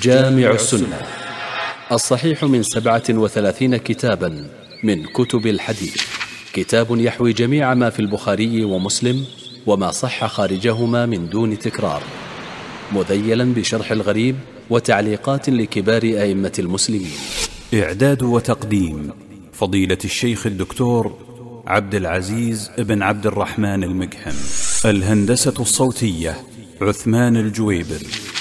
جامع السنة الصحيح من 37 كتابا من كتب الحديث، كتاب يحوي جميع ما في البخاري ومسلم وما صح خارجهما من دون تكرار، مذيلا بشرح الغريب وتعليقات لكبار أئمة المسلمين. إعداد وتقديم فضيلة الشيخ الدكتور عبد العزيز بن عبد الرحمن المقحم. الهندسة الصوتية عثمان الجويبر.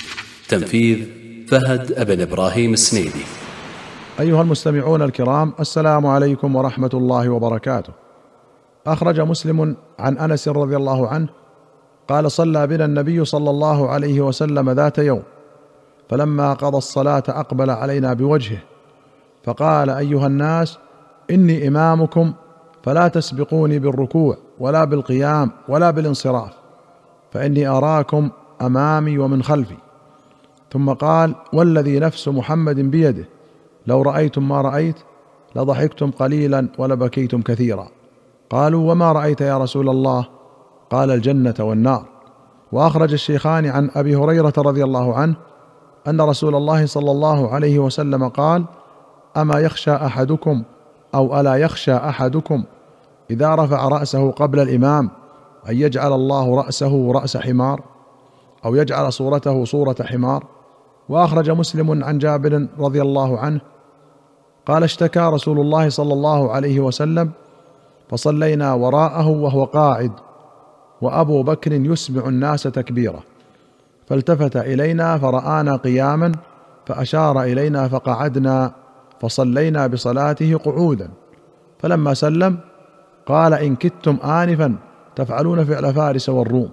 تنفيذ فهد بن إبراهيم السنيدي. أيها المستمعون الكرام، السلام عليكم ورحمة الله وبركاته. أخرج مسلم عن أنس رضي الله عنه قال: صلى بنا النبي صلى الله عليه وسلم ذات يوم، فلما قضى الصلاة أقبل علينا بوجهه فقال: أيها الناس، إني إمامكم فلا تسبقوني بالركوع ولا بالقيام ولا بالانصراف، فإني أراكم أمامي ومن خلفي. ثم قال: والذي نفس محمد بيده لو رأيتم ما رأيت لضحكتم قليلا ولبكيتم كثيرا. قالوا: وما رأيت يا رسول الله؟ قال: الجنة والنار. وأخرج الشيخان عن أبي هريرة رضي الله عنه أن رسول الله صلى الله عليه وسلم قال: أما يخشى أحدكم أو ألا يخشى أحدكم إذا رفع رأسه قبل الإمام أن يجعل الله رأسه رأس حمار أو يجعل صورته صورة حمار. وأخرج مسلم عن جابر رضي الله عنه قال: اشتكى رسول الله صلى الله عليه وسلم فصلينا وراءه وهو قاعد وأبو بكر يسمع الناس تكبيره، فالتفت إلينا فرآنا قياما فأشار إلينا فقعدنا فصلينا بصلاته قعودا، فلما سلم قال: إن كدتم آنفا تفعلون فعل فارس والروم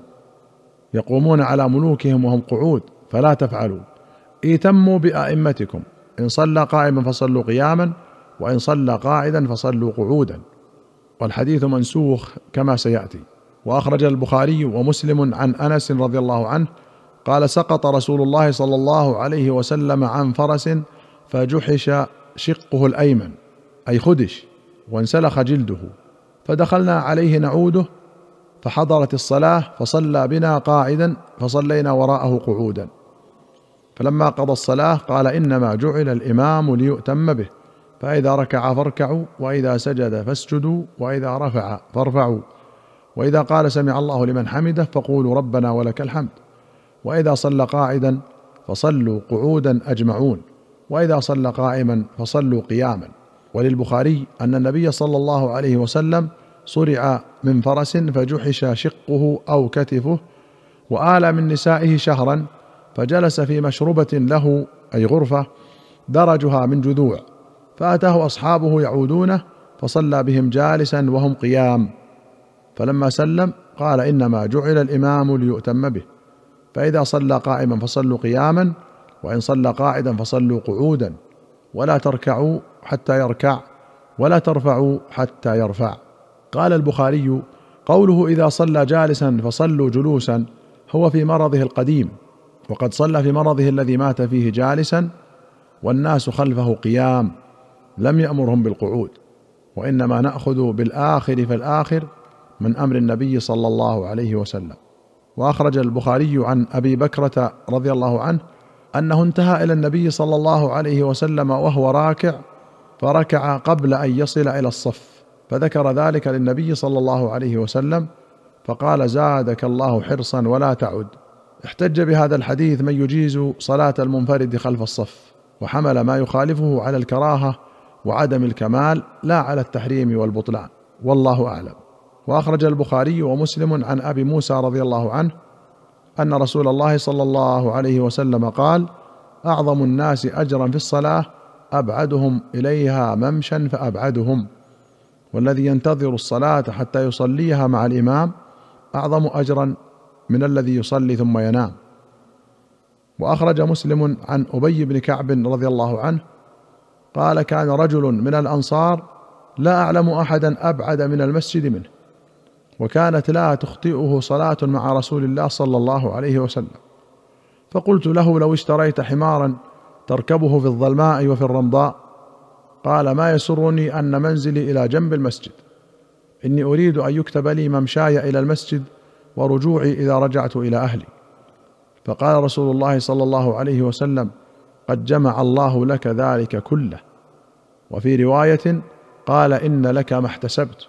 يقومون على ملوكهم وهم قعود، فلا تفعلوا، ائتموا بأئمتكم، إن صلى قائما فصلوا قياما وإن صلى قاعدا فصلوا قعودا. والحديث منسوخ كما سيأتي. وأخرج البخاري ومسلم عن أنس رضي الله عنه قال: سقط رسول الله صلى الله عليه وسلم عن فرس فجحش شقه الأيمن، أي خدش، وانسلخ جلده، فدخلنا عليه نعوده، فحضرت الصلاة فصلى بنا قاعدا فصلينا وراءه قعودا. فلما قضى الصلاة قال: إنما جعل الإمام ليؤتم به، فإذا ركع فاركعوا، وإذا سجد فاسجدوا، وإذا رفع فارفعوا، وإذا قال سمع الله لمن حمده فقولوا ربنا ولك الحمد، وإذا صلى قاعدا فصلوا قعودا أجمعون، وإذا صلى قائما فصلوا قياما. وللبخاري أن النبي صلى الله عليه وسلم صرع من فرس فجحش شقه أو كتفه، وآل من نسائه شهرا، فجلس في مشربة له أي غرفة درجها من جذوع، فأتاه أصحابه يعودونه فصلى بهم جالسا وهم قيام، فلما سلم قال: إنما جعل الإمام ليؤتم به، فإذا صلى قائما فصلوا قياما، وإن صلى قاعدا فصلوا قعودا، ولا تركعوا حتى يركع ولا ترفعوا حتى يرفع. قال البخاري: قوله إذا صلى جالسا فصلوا جلوسا هو في مرضه القديم، وقد صلى في مرضه الذي مات فيه جالسا والناس خلفه قيام، لم يأمرهم بالقعود، وإنما نأخذ بالآخر فالآخر من أمر النبي صلى الله عليه وسلم. وأخرج البخاري عن أبي بكرة رضي الله عنه أنه انتهى إلى النبي صلى الله عليه وسلم وهو راكع فركع قبل أن يصل إلى الصف، فذكر ذلك للنبي صلى الله عليه وسلم فقال: زادك الله حرصا ولا تعد. احتج بهذا الحديث من يجيز صلاة المنفرد خلف الصف، وحمل ما يخالفه على الكراهة وعدم الكمال لا على التحريم والبطلان، والله أعلم. وأخرج البخاري ومسلم عن أبي موسى رضي الله عنه أن رسول الله صلى الله عليه وسلم قال: أعظم الناس أجرا في الصلاة أبعدهم إليها ممشا فأبعدهم، والذي ينتظر الصلاة حتى يصليها مع الإمام أعظم أجرا من الذي يصلي ثم ينام. وأخرج مسلم عن أبي بن كعب رضي الله عنه قال: كان رجل من الأنصار لا أعلم أحدا أبعد من المسجد منه، وكانت لا تخطئه صلاة مع رسول الله صلى الله عليه وسلم، فقلت له: لو اشتريت حمارا تركبه في الظلماء وفي الرمضاء؟ قال: ما يسرني أن منزلي إلى جنب المسجد، إني أريد أن يكتب لي ممشاي إلى المسجد ورجوعي إذا رجعت إلى أهلي. فقال رسول الله صلى الله عليه وسلم: قد جمع الله لك ذلك كله. وفي رواية قال إن لك ما احتسبت.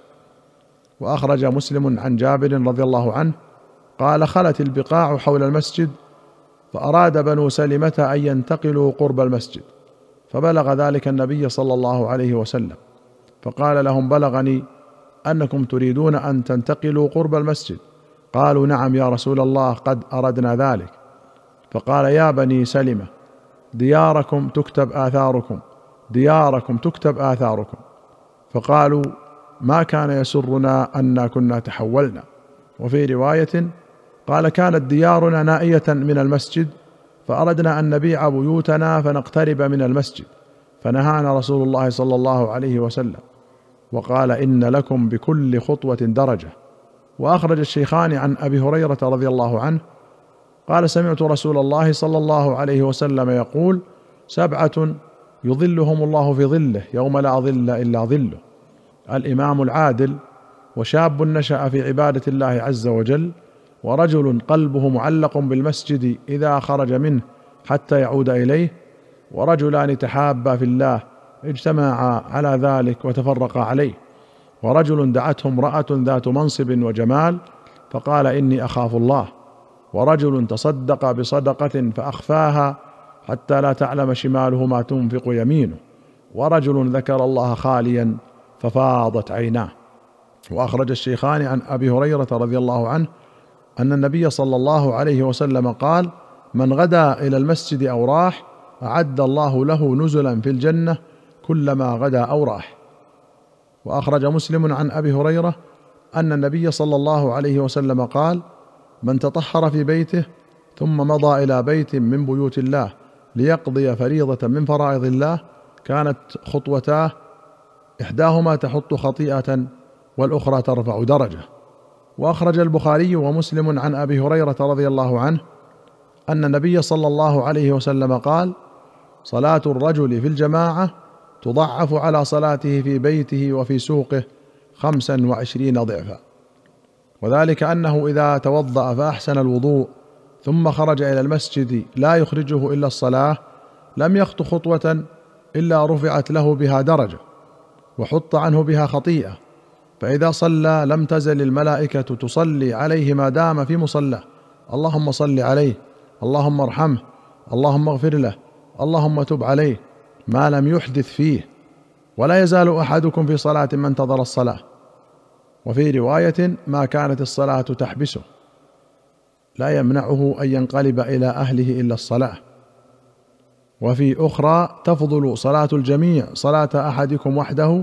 وأخرج مسلم عن جابر رضي الله عنه قال خلت البقاع حول المسجد، فأراد بنو سلمة أن ينتقلوا قرب المسجد، فبلغ ذلك النبي صلى الله عليه وسلم، فقال لهم بلغني أنكم تريدون أن تنتقلوا قرب المسجد. قالوا نعم يا رسول الله قد أردنا ذلك. فقال يا بني سلمة دياركم تكتب آثاركم، دياركم تكتب آثاركم. فقالوا ما كان يسرنا أنا كنا تحولنا. وفي رواية قال كانت ديارنا نائية من المسجد، فأردنا أن نبيع بيوتنا فنقترب من المسجد، فنهانا رسول الله صلى الله عليه وسلم وقال إن لكم بكل خطوة درجة. وأخرج الشيخان عن أبي هريرة رضي الله عنه قال سمعت رسول الله صلى الله عليه وسلم يقول 7 يظلهم الله في ظله يوم لا ظل إلا ظله: الإمام العادل، وشاب نشأ في عبادة الله عز وجل، ورجل قلبه معلق بالمسجد إذا خرج منه حتى يعود إليه، ورجلان تحابا في الله اجتمعا على ذلك وتفرقا عليه، ورجل دعته امرأة ذات منصب وجمال فقال إني أخاف الله، ورجل تصدق بصدقة فأخفاها حتى لا تعلم شماله ما تنفق يمينه، ورجل ذكر الله خاليا ففاضت عيناه. وأخرج الشيخان عن أبي هريرة رضي الله عنه أن النبي صلى الله عليه وسلم قال من غدا إلى المسجد أو راح أعد الله له نزلا في الجنة كلما غدا أو راح. وأخرج مسلم عن أبي هريرة أن النبي صلى الله عليه وسلم قال من تطهر في بيته ثم مضى إلى بيت من بيوت الله ليقضي فريضة من فرائض الله كانت خطوتاه إحداهما تحط خطيئة والأخرى ترفع درجة. وأخرج البخاري ومسلم عن أبي هريرة رضي الله عنه أن النبي صلى الله عليه وسلم قال صلاة الرجل في الجماعة تضعف على صلاته في بيته وفي سوقه 25 ضعفا، وذلك أنه إذا توضأ فأحسن الوضوء ثم خرج إلى المسجد لا يخرجه إلا الصلاة لم يخط خطوة إلا رفعت له بها درجة وحط عنه بها خطيئة، فإذا صلى لم تزل الملائكة تصلي عليه ما دام في مصلاه: اللهم صل عليه، اللهم ارحمه، اللهم اغفر له، اللهم تب عليه، ما لم يحدث فيه. ولا يزال أحدكم في صلاة ما انتظر الصلاة. وفي رواية ما كانت الصلاة تحبسه، لا يمنعه أن ينقلب إلى أهله إلا الصلاة. وفي أخرى تفضل صلاة الجميع صلاة أحدكم وحده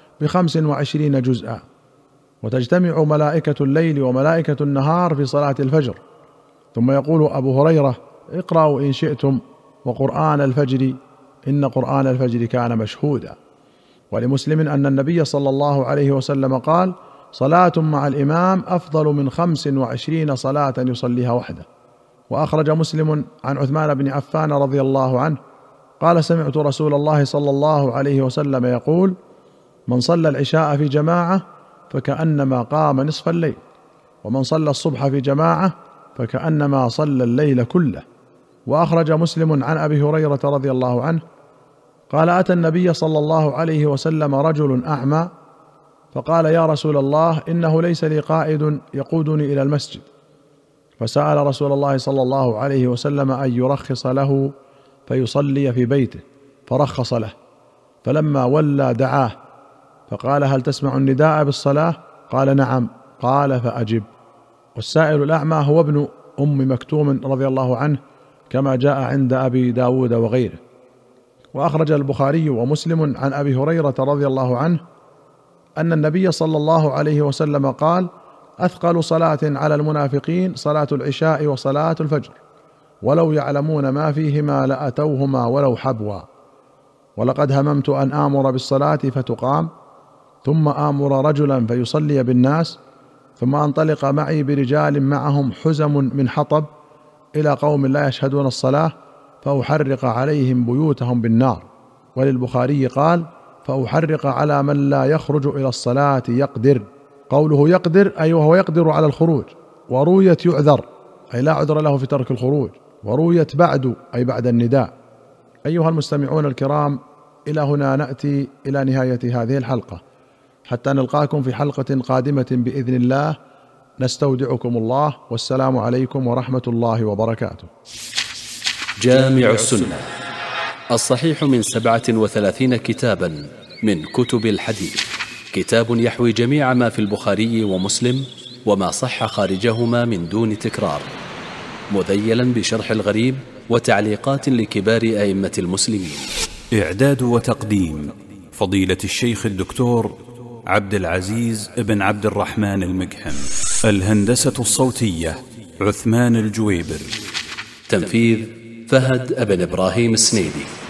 ب25 جزءا، وتجتمع ملائكة الليل وملائكة النهار في صلاة الفجر. ثم يقول أبو هريرة اقرأوا إن شئتم وقرآن الفجر إن قرآن الفجر كان مشهودا. ولمسلم أن النبي صلى الله عليه وسلم قال صلاة مع الإمام أفضل من 25 صلاة يصليها وحده. وأخرج مسلم عن عثمان بن عفان رضي الله عنه قال سمعت رسول الله صلى الله عليه وسلم يقول من صلى العشاء في جماعة فكأنما قام نصف الليل، ومن صلى الصبح في جماعة فكأنما صلى الليل كله. وأخرج مسلم عن أبي هريرة رضي الله عنه قال أتى النبي صلى الله عليه وسلم رجل أعمى فقال يا رسول الله إنه ليس لي قائد يقودني إلى المسجد، فسأل رسول الله صلى الله عليه وسلم أن يرخص له فيصلي في بيته، فرخص له، فلما ولى دعاه فقال هل تسمع النداء بالصلاة؟ قال نعم. قال فأجب. والسائل الأعمى هو ابن أم مكتوم رضي الله عنه كما جاء عند أبي داود وغيره. وأخرج البخاري ومسلم عن أبي هريرة رضي الله عنه أن النبي صلى الله عليه وسلم قال أثقل صلاة على المنافقين صلاة العشاء وصلاة الفجر، ولو يعلمون ما فيهما لأتوهما ولو حبوا. ولقد هممت أن آمر بالصلاة فتقام ثم آمر رجلا فيصلي بالناس ثم أنطلق معي برجال معهم حزم من حطب إلى قوم لا يشهدون الصلاة فأحرق عليهم بيوتهم بالنار. وللبخاري قال فأحرق على من لا يخرج إلى الصلاة يقدر. قوله يقدر أي وهو يقدر على الخروج، ورويت يعذر أي لا عذر له في ترك الخروج، ورويت بعد أي بعد النداء أيها المستمعون الكرام، إلى هنا نأتي إلى نهاية هذه الحلقة، حتى نلقاكم في حلقة قادمة بإذن الله. نستودعكم الله، والسلام عليكم ورحمة الله وبركاته. جامع السنة، الصحيح من 37 كتابا من كتب الحديث، كتاب يحوي جميع ما في البخاري ومسلم وما صح خارجهما من دون تكرار، مذيلا بشرح الغريب وتعليقات لكبار أئمة المسلمين. إعداد وتقديم فضيلة الشيخ الدكتور عبد العزيز بن عبد الرحمن المقحم. الهندسة الصوتية عثمان الجويبر. تنفيذ فهد بن إبراهيم السنيدي.